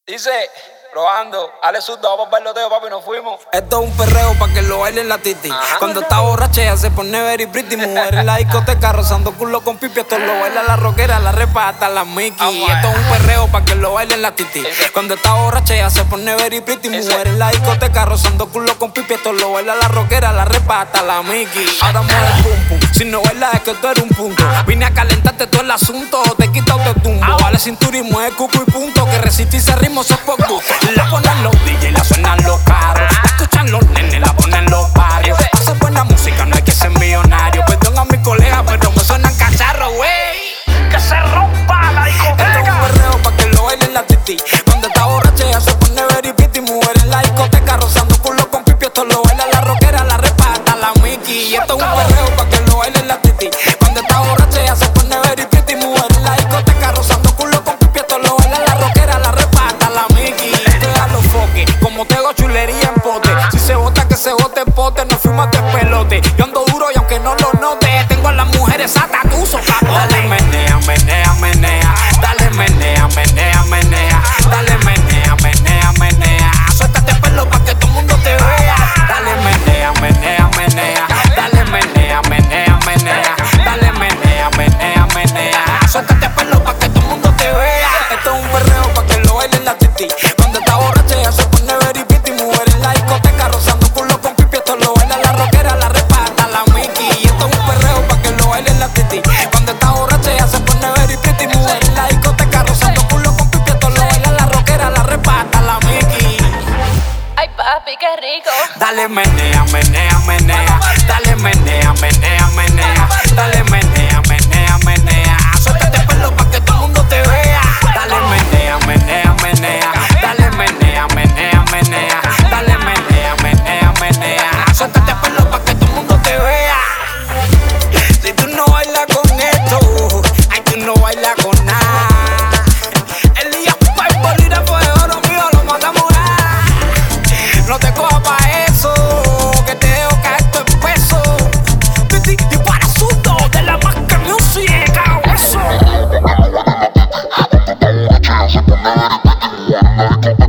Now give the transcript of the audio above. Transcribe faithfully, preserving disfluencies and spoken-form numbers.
Dice, probando, Ale Zurdo, vamos para el bailoteo, papi, nos fuimos. Esto es un perreo pa' que lo bailen la titi. Ajá. Cuando está borracha ella se pone very pretty. Mujer en la discoteca rozando culo con pipi. Esto lo baila la rockera, la repa hasta la Mickey. Esto es un perreo pa' que lo bailen la titi. Cuando está borracha ella se pone very pretty. Mujer en la discoteca rozando culo con pipi. Esto lo baila la rockera, la repa hasta la Mickey. Ahora mueve el pum pum. Si no bailas es que tú eres un punto. Vine a calentarte todo el asunto. Te quita o te tumbo. Vale cintura y mueve cuco y punto. Que resiste ese ritmo, eso es por gusto. La ponen los D J, la suenan los carros. La escuchan los nenes, la ponen los barrios. Hace buena música, no hay que ser millonario. Perdón a mis colegas, pero me suenan cacharros, wey. Que se rompa la discoteca. Esto es un perreo pa' que lo bailen la titi. Cuando está borracha ella se pone very pretty. Mujer en la discoteca rozando culo con pipi. Esto lo baila la rockera, la repa hasta la Mickey. Esto es un perreo pa' que lo bailen la titi. Cuando está borracha ella se pone very pretty. Mujer en la discoteca rozando culo con pipi. Esto lo baila la rockera, la repa hasta la Mickey. Esto es a los foques, como tengo chulería en pote. Si se bota que se bote en pote, no fuimos de pelote. Yo ando duro y aunque no lo note, tengo a las mujeres a tatuso, cabrón. Dale menea, menea, menea. Dale menea, menea, menea. Dale menea, menea, menea. Suéltate pelo pa' que todo el mundo te vea. Dale menea, menea, menea. Dale menea, menea, menea. Dale menea, menea, menea. Suéltate pelo pa' que todo el mundo te vea. Esto es un perreo pa' que lo bailen la titi. Cuando está borracha ella se pone very pretty. Mujer en la discoteca rozando culo con pipi. Esto lo baila la rockera, la repa hasta la Mickey. Esto es un perreo pa' que lo bailen la titi. Cuando está borracha ella se pone very pretty. Mujer en la discoteca rozando culo con pipi. Esto lo baila la rockera, la repa hasta la Mickey. Ay, papi, qué rico. Dale menea, menea, menea. Dale menea, menea, menea. Dale menea, menea, menea. Suéltate pelo pa' que todo el mundo te vea. Dale menea, menea, menea. Dale menea, menea, menea. Dale menea, menea, menea. Suéltate pelo pa' que todo el mundo te vea. Si tú no bailas con esto, ay, tú no bailas con nada. El día pa' el bolígrafo de oro mío lo matamos ya. No te cojas pa' eso, que te dejo caer tu peso. Y para Zurdo de la marca Music, cago eso.